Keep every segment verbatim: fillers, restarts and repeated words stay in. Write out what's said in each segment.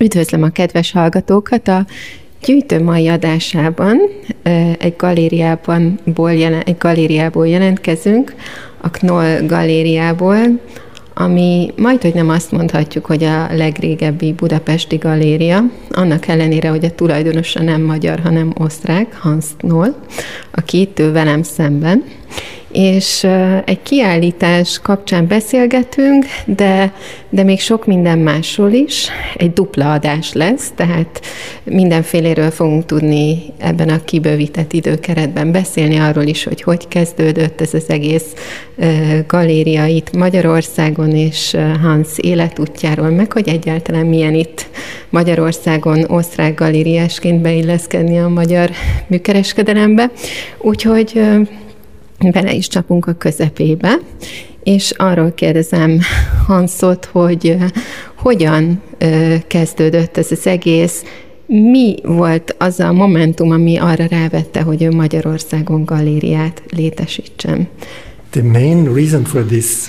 Üdvözlöm a kedves hallgatókat! A gyűjtő mai adásában egy galériában, egy galériából jelentkezünk, a Knoll galériából, ami majdhogy nem azt mondhatjuk, hogy a legrégebbi budapesti galéria, annak ellenére, hogy a tulajdonosa nem magyar, hanem osztrák, Hans Knoll, aki itt ül velem szemben. És egy kiállítás kapcsán beszélgetünk, de, de még sok minden másról is. Egy dupla adás lesz, tehát mindenféléről fogunk tudni ebben a kibővített időkeretben beszélni, arról is, hogy hogy kezdődött ez az egész galéria itt Magyarországon, és Hans életútjáról, meg hogy egyáltalán milyen itt Magyarországon osztrák galériásként beilleszkedni a magyar műkereskedelembe. Úgyhogy bele is csapunk a közepébe, és arról kérdezem Hansot, hogy hogyan kezdődött ez az egész, mi volt az a momentum, ami arra rávette, hogy ő Magyarországon galériát létesítsen? The main reason for this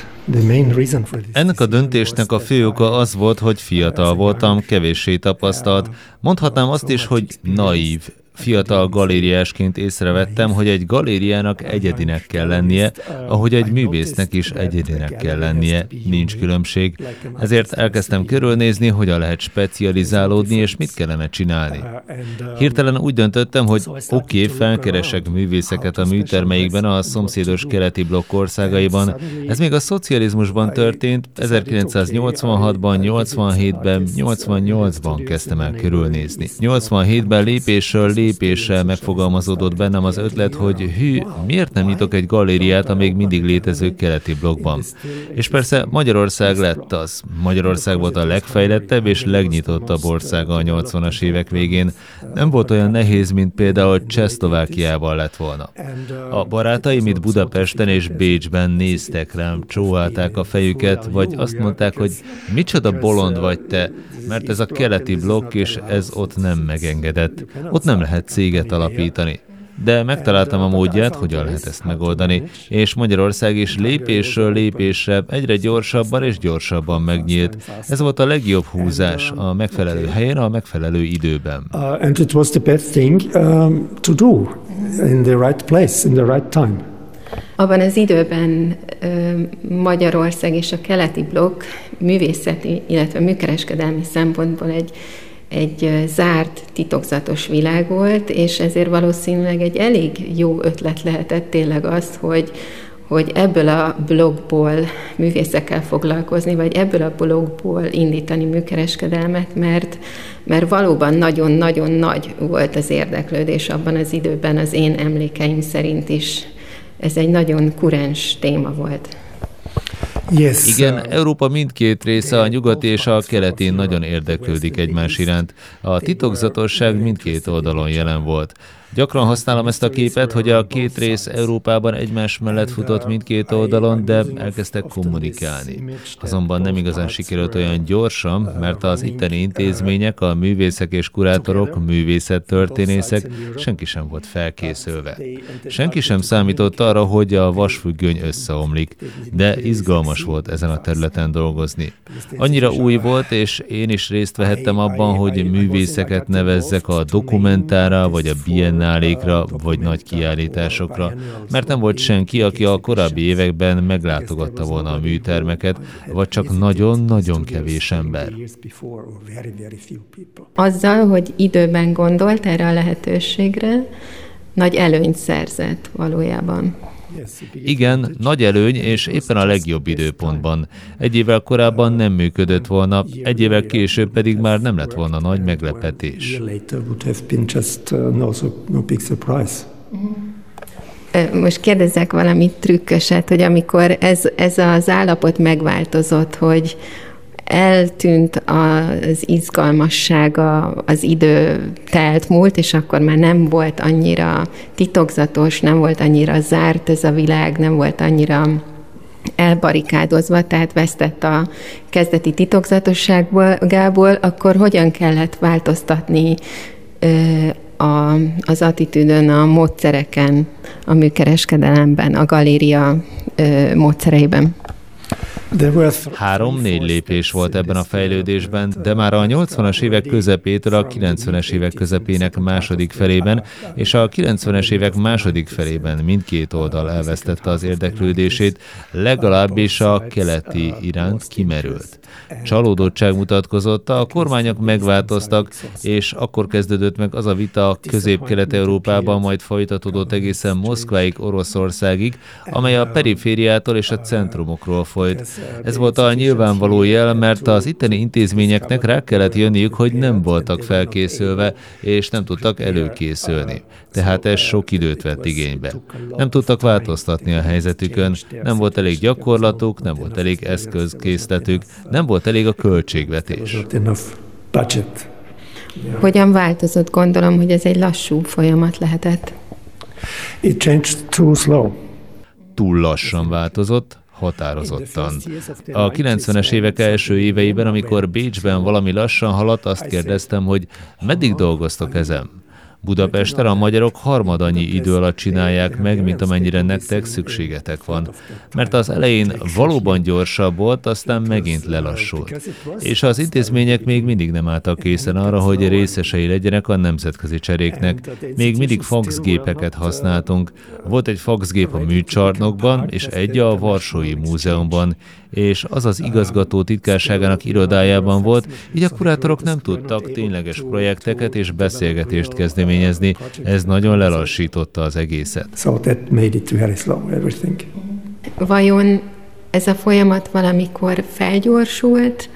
Ennek a döntésnek a fő oka az volt, hogy fiatal voltam, kevéssé tapasztalt, mondhatnám azt is, hogy naív. Fiatal galériásként észrevettem, hogy egy galériának egyedinek kell lennie, ahogy egy művésznek is egyedinek kell lennie, nincs különbség. Ezért elkezdtem körülnézni, hogyan lehet specializálódni, és mit kellene csinálni. Hirtelen úgy döntöttem, hogy oké, okay, felkeresek művészeket a műtermeikben a szomszédos keleti blokk országaiban. Ez még a szocializmusban történt, ezerkilencszáznyolcvanhatban, nyolcvanhétben, nyolcvannyolcban kezdtem el körülnézni. nyolcvanhétben lépésről lépéssel megfogalmazódott bennem az ötlet, hogy hű, miért nem nyitok egy galériát a még mindig létező keleti blokkban. És persze Magyarország lett az. Magyarország volt a legfejlettebb és legnyitottabb országa a nyolcvanas évek végén. Nem volt olyan nehéz, mint például Csehszlovákiában lett volna. A barátaim itt Budapesten és Bécsben néztek rám, csóválták a fejüket, vagy azt mondták, hogy micsoda bolond vagy te, mert ez a keleti blokk, és ez ott nem megengedett. Ott nem lehet céget alapítani. De megtaláltam a módját, hogyan lehet ezt megoldani, és Magyarország is lépésről lépésre egyre gyorsabban és gyorsabban megnyílt. Ez volt a legjobb húzás, a megfelelő helyen, a megfelelő időben. Uh, and it was the best thing um, to do in the right place, in the right time. Abban az időben Magyarország és a keleti blokk művészeti, illetve műkereskedelmi szempontból egy, egy zárt, titokzatos világ volt, és ezért valószínűleg egy elég jó ötlet lehetett tényleg az, hogy, hogy ebből a blokkból művészekkel foglalkozni, vagy ebből a blokkból indítani műkereskedelmet, mert, mert valóban nagyon-nagyon nagy volt az érdeklődés abban az időben, az én emlékeim szerint is. Ez egy nagyon kurens téma volt. Yes. Igen, Európa mindkét része, a nyugati és a keleti nagyon érdeklődik egymás iránt. A titokzatosság mindkét oldalon jelen volt. Gyakran használom ezt a képet, hogy a két rész Európában egymás mellett futott mindkét oldalon, de elkezdtek kommunikálni. Azonban nem igazán sikerült olyan gyorsan, mert az itteni intézmények, a művészek és kurátorok, művészettörténészek, senki sem volt felkészülve. Senki sem számított arra, hogy a vasfüggöny összeomlik, de izgalmas volt ezen a területen dolgozni. Annyira új volt, és én is részt vehettem abban, hogy művészeket nevezzek a dokumentára, vagy a biennálékra, vagy nagy kiállításokra, mert nem volt senki, aki a korábbi években meglátogatta volna a műtermeket, vagy csak nagyon-nagyon kevés ember. Azzal, hogy időben gondolt erre a lehetőségre, nagy előnyt szerzett valójában. Igen, nagy előny, és éppen a legjobb időpontban. Egy évvel korábban nem működött volna, egy évvel később pedig már nem lett volna nagy meglepetés. Most kérdezzek valami trükköset, hogy amikor ez, ez az állapot megváltozott, hogy eltűnt az izgalmassága, az idő telt múlt, és akkor már nem volt annyira titokzatos, nem volt annyira zárt ez a világ, nem volt annyira elbarikádozva, tehát vesztett a kezdeti titokzatosságából, akkor hogyan kellett változtatni a, az attitűdön, a módszereken, a műkereskedelemben, a galéria módszereiben? Három-négy lépés volt ebben a fejlődésben, de már a nyolcvanas évek közepétől a kilencvenes évek közepének második felében és a kilencvenes évek második felében mindkét oldal elvesztette az érdeklődését, legalábbis a keleti iránt kimerült. Csalódottság mutatkozott, a kormányok megváltoztak, és akkor kezdődött meg az a vita Közép-Kelet-Európában, majd folytatódott egészen Moszkváig, Oroszországig, amely a perifériától és a centrumokról folyt. Ez volt a nyilvánvaló jel, mert az itteni intézményeknek rá kellett jönniük, hogy nem voltak felkészülve, és nem tudtak előkészülni. Tehát ez sok időt vett igénybe. Nem tudtak változtatni a helyzetükön, nem volt elég gyakorlatuk, nem volt elég eszközkészletük, nem volt elég a költségvetés. Hogyan változott? Gondolom, hogy ez egy lassú folyamat lehetett. It changed too slow. Túl lassan változott, határozottan. A kilencvenes évek első éveiben, amikor Bécsben valami lassan haladt, azt kérdeztem, hogy meddig dolgoztok ezen? Budapesten a magyarok harmadannyi idő alatt csinálják meg, mint amennyire nektek szükségetek van. Mert az elején valóban gyorsabb volt, aztán megint lelassult. És az intézmények még mindig nem álltak készen arra, hogy részesei legyenek a nemzetközi cseréknek. Még mindig faxgépeket használtunk. Volt egy faxgép a műcsarnokban, és egy a Varsói Múzeumban, és az az igazgató titkárságának irodájában volt, így a kurátorok nem tudtak tényleges projekteket és beszélgetést kezdeményezni. Ez nagyon lelassította az egészet. So that made it very slow, everything. Vajon ez a folyamat valamikor felgyorsult,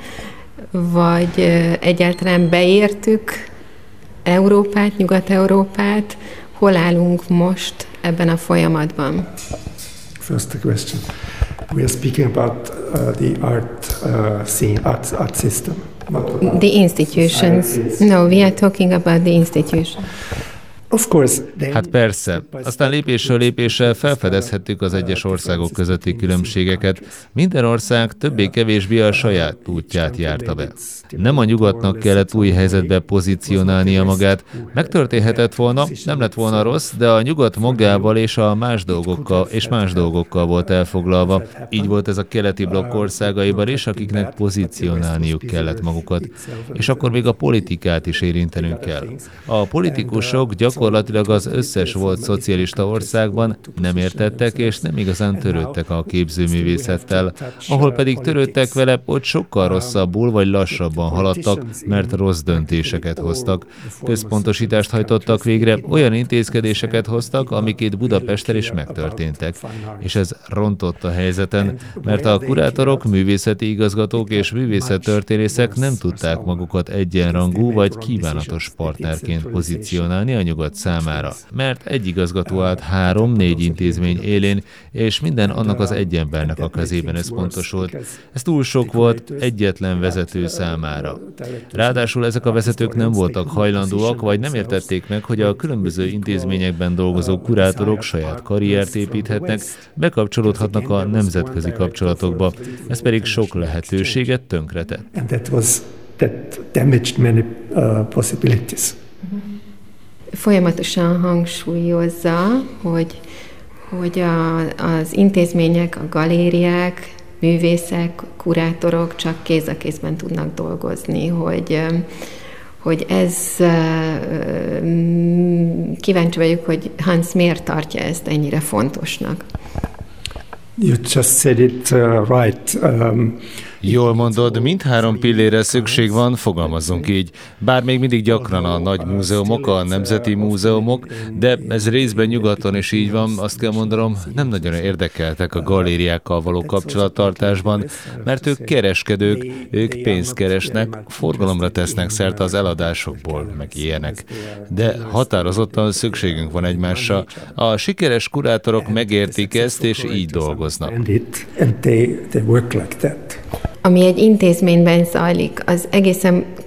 vagy egyáltalán beértük Európát, Nyugat-Európát? Hol állunk most ebben a folyamatban? First question. We are speaking about uh, the art uh, scene, art, art system. The institutions. No, we are talking about the institution. Of course, then... Hát persze. Aztán lépésről lépésre felfedezhettük az egyes országok közötti különbségeket. Minden ország többé-kevésbé a saját útját járta be. Nem a nyugatnak kellett új helyzetbe pozícionálnia magát. Megtörténhetett volna, nem lett volna rossz, de a nyugat magával és a más dolgokkal és más dolgokkal volt elfoglalva. Így volt ez a keleti blokk országaiban is, akiknek pozícionálniuk kellett magukat. És akkor még a politikát is érintenünk kell. A politikusok gyakorlatilag az összes volt szocialista országban nem értettek és nem igazán törődtek a képzőművészettel. Ahol pedig törődtek vele, ott sokkal rosszabbul vagy lassabban haladtak, mert rossz döntéseket hoztak. Központosítást hajtottak végre, olyan intézkedéseket hoztak, amik itt Budapesten is megtörténtek. És ez rontott a helyzeten, mert a kurátorok, művészeti igazgatók és művészettörténészek nem tudták magukat egyenrangú vagy kívánatos partnerként pozícionálni a nyugat számára. Mert egy igazgató állt három-négy intézmény élén, és minden annak az egy embernek a kezében összpontosult. Ez túl sok volt egyetlen vezető számára. Ráadásul ezek a vezetők nem voltak hajlandóak, vagy nem értették meg, hogy a különböző intézményekben dolgozó kurátorok saját karriert építhetnek, bekapcsolódhatnak a nemzetközi kapcsolatokba. Ez pedig sok lehetőséget tönkretett. Folyamatosan hangsúlyozza, hogy, hogy a, az intézmények, a galériák, művészek, kurátorok csak kéz a kézben tudnak dolgozni, hogy, hogy ez kíváncsi vagyok, hogy Hans miért tartja ezt ennyire fontosnak. You just said it uh, right. Um, Jól mondod, mindhárom pillére szükség van, fogalmazzunk így. Bár még mindig gyakran a nagy múzeumok, a nemzeti múzeumok, de ez részben nyugaton is így van, azt kell mondanom, nem nagyon érdekeltek a galériákkal való kapcsolattartásban, mert ők kereskedők, ők pénzt keresnek, forgalomra tesznek szert az eladásokból, meg ilyenek. De határozottan szükségünk van egymásra. A sikeres kurátorok megértik ezt, és így dolgoznak. Ami egy intézményben zajlik, az egészen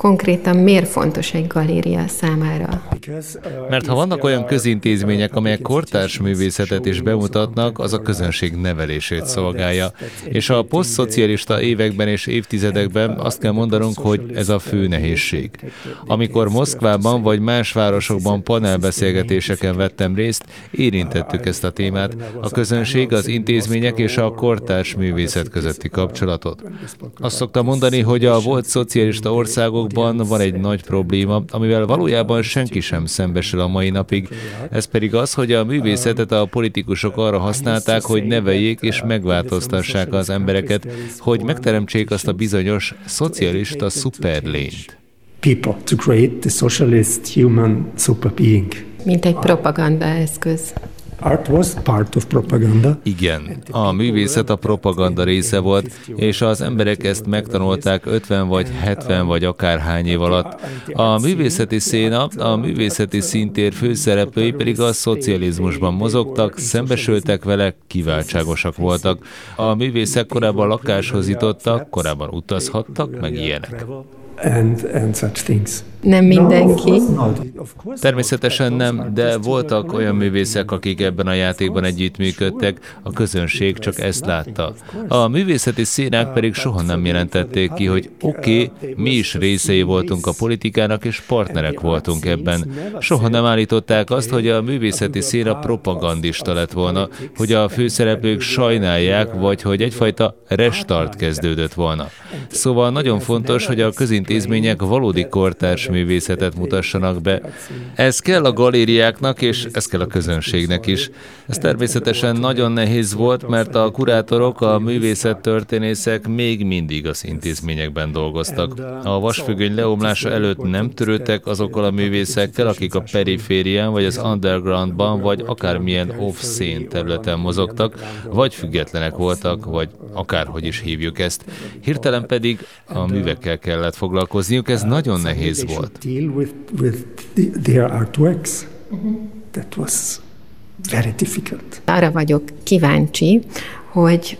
konkrétan miért fontos egy galéria számára? Mert ha vannak olyan közintézmények, amelyek kortárs művészetet is bemutatnak, az a közönség nevelését szolgálja. És a posztszocialista években és évtizedekben azt kell mondanunk, hogy ez a fő nehézség. Amikor Moszkvában vagy más városokban panelbeszélgetéseken vettem részt, érintettük ezt a témát, a közönség, az intézmények és a kortárs művészet közötti kapcsolatot. Azt szoktam mondani, hogy a volt szocialista országokban van egy nagy probléma, amivel valójában senki sem szembesül a mai napig. Ez pedig az, hogy a művészetet a politikusok arra használták, hogy neveljék és megváltoztassák az embereket, hogy megteremtsék azt a bizonyos szocialista szuperlényt. People to create the socialist human super being. Mint egy propagandaeszköz. Art was part of propaganda. Igen, a művészet a propaganda része volt, és az emberek ezt megtanulták ötven vagy hetven vagy akárhány év alatt. A művészeti széna, a művészeti színtér főszereplői pedig a szocializmusban mozogtak, szembesültek vele, kiváltságosak voltak. A művészek korábban lakáshoz jutottak, korábban utazhattak, meg ilyenek. And, and such things. Nem mindenki. Természetesen nem, de voltak olyan művészek, akik ebben a játékban együttműködtek, a közönség csak ezt látta. A művészeti szénák pedig soha nem jelentették ki, hogy oké, okay, mi is részei voltunk a politikának, és partnerek voltunk ebben. Soha nem állították azt, hogy a művészeti széna propagandista lett volna, hogy a főszereplők sajnálják, vagy hogy egyfajta restart kezdődött volna. Szóval nagyon fontos, hogy a közintézmények valódi kortárs művészetet mutassanak be. Ez kell a galériáknak, és ez kell a közönségnek is. Ez természetesen nagyon nehéz volt, mert a kurátorok, a művészettörténészek még mindig az intézményekben dolgoztak. A vasfüggöny leomlása előtt nem törődtek azokkal a művészekkel, akik a periférián, vagy az undergroundban, vagy akármilyen off-scene területen mozogtak, vagy függetlenek voltak, vagy akárhogy is hívjuk ezt. Hirtelen pedig a művekkel kellett foglalkozniuk, ez nagyon nehéz volt. Deal with, with the, their artworks. That was very difficult. Arra vagyok kíváncsi, hogy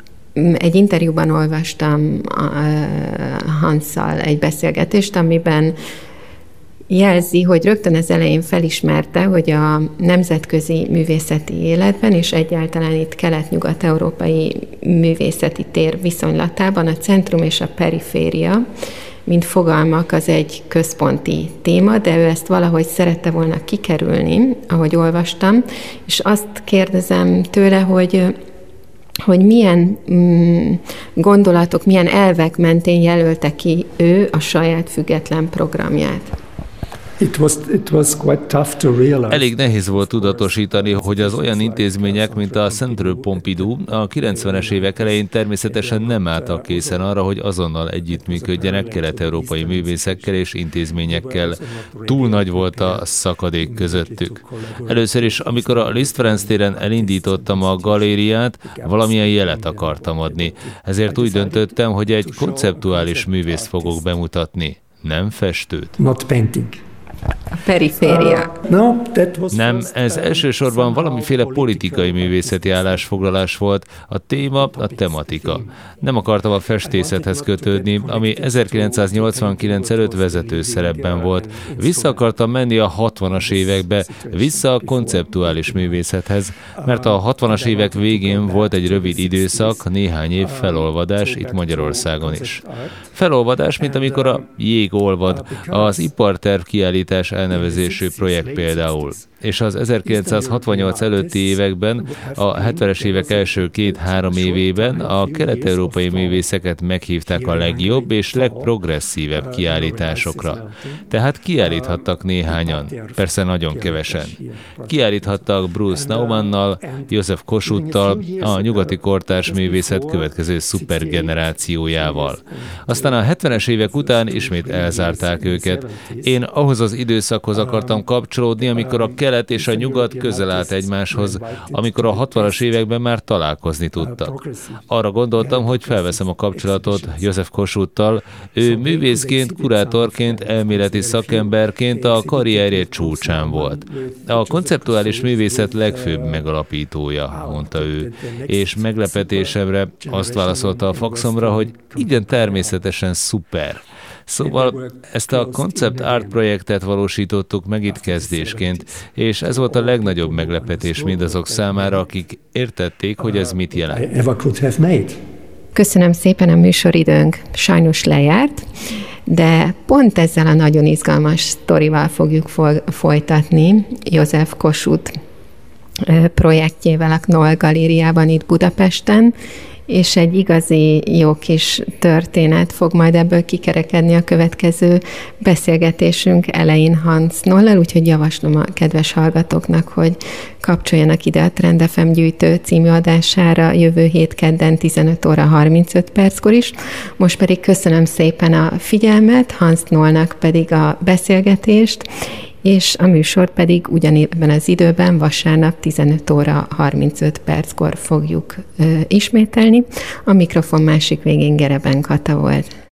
egy interjúban olvastam Hansszal egy beszélgetést, amiben jelzi, hogy rögtön az elején felismerte, hogy a nemzetközi művészeti életben, és egyáltalán itt kelet-nyugat-európai művészeti tér viszonylatában a centrum és a periféria, mint fogalmak, az egy központi téma, de ő ezt valahogy szerette volna kikerülni, ahogy olvastam, és azt kérdezem tőle, hogy hogy milyen mm, gondolatok, milyen elvek mentén jelölte ki ő a saját független programját. It was, it was quite tough to realize. Elég nehéz volt tudatosítani, hogy az olyan intézmények, mint a Centre Pompidou a kilencvenes évek elején természetesen nem álltak készen arra, hogy azonnal együttműködjenek kelet-európai művészekkel és intézményekkel. Túl nagy volt a szakadék közöttük. Először is, amikor a Liszt Ferenc téren elindítottam a galériát, valamilyen jelet akartam adni. Ezért úgy döntöttem, hogy egy konceptuális művészt fogok bemutatni, nem festőt. Not painting. A periféria. Nem, ez elsősorban valamiféle politikai művészeti állásfoglalás volt, a téma, a tematika. Nem akartam a festészethez kötődni, ami ezerkilencszáznyolcvankilenc előtt vezető szerepben volt. Vissza akartam menni a hatvanas évekbe, vissza a konceptuális művészethez, mert a hatvanas évek végén volt egy rövid időszak, néhány év felolvadás itt Magyarországon is. Felolvadás, mint amikor a jég olvad, az iparterv kiállítás elnevezésű projekt például. És az ezerkilencszázhatvannyolc előtti években, a hetvenes évek első két-három évében a kelet-európai művészeket meghívták a legjobb és legprogresszívebb kiállításokra. Tehát kiállíthattak néhányan, persze nagyon kevesen. Kiállíthattak Bruce Naumannal, József Kossuthtal, a nyugati kortárs művészet következő szupergenerációjával. Aztán a hetvenes évek után ismét elzárták őket. Én ahhoz az időszakhoz akartam kapcsolódni, amikor a kelet és a nyugat közel állt egymáshoz, amikor a hatvanas években már találkozni tudtak. Arra gondoltam, hogy felveszem a kapcsolatot József Kossuthtal. Ő művészként, kurátorként, elméleti szakemberként a karrierje csúcsán volt. A konceptuális művészet legfőbb megalapítója, mondta ő, és meglepetésemre azt válaszolta a faxomra, hogy igen, természetesen szuper. Szóval ezt a Concept Art projektet valósítottuk meg itt kezdésként, és ez volt a legnagyobb meglepetés mindazok számára, akik értették, hogy ez mit jelent. Köszönöm szépen, a műsoridőnk sajnos lejárt, de pont ezzel a nagyon izgalmas sztorival fogjuk folytatni József Kossuth projektjével a Knoll Galériában itt Budapesten, és egy igazi jó kis történet fog majd ebből kikerekedni a következő beszélgetésünk elején Hans Knollal, úgyhogy javaslom a kedves hallgatóknak, hogy kapcsoljanak ide a Trend ef em gyűjtő című adására jövő hét kedden tizenöt óra harmincöt perckor is. Most pedig köszönöm szépen a figyelmet, Hans Knollnak pedig a beszélgetést, és a műsor pedig ugyanebben az időben vasárnap tizenöt óra harmincöt perckor fogjuk ö, ismételni. A mikrofon másik végén Gereben Kata volt.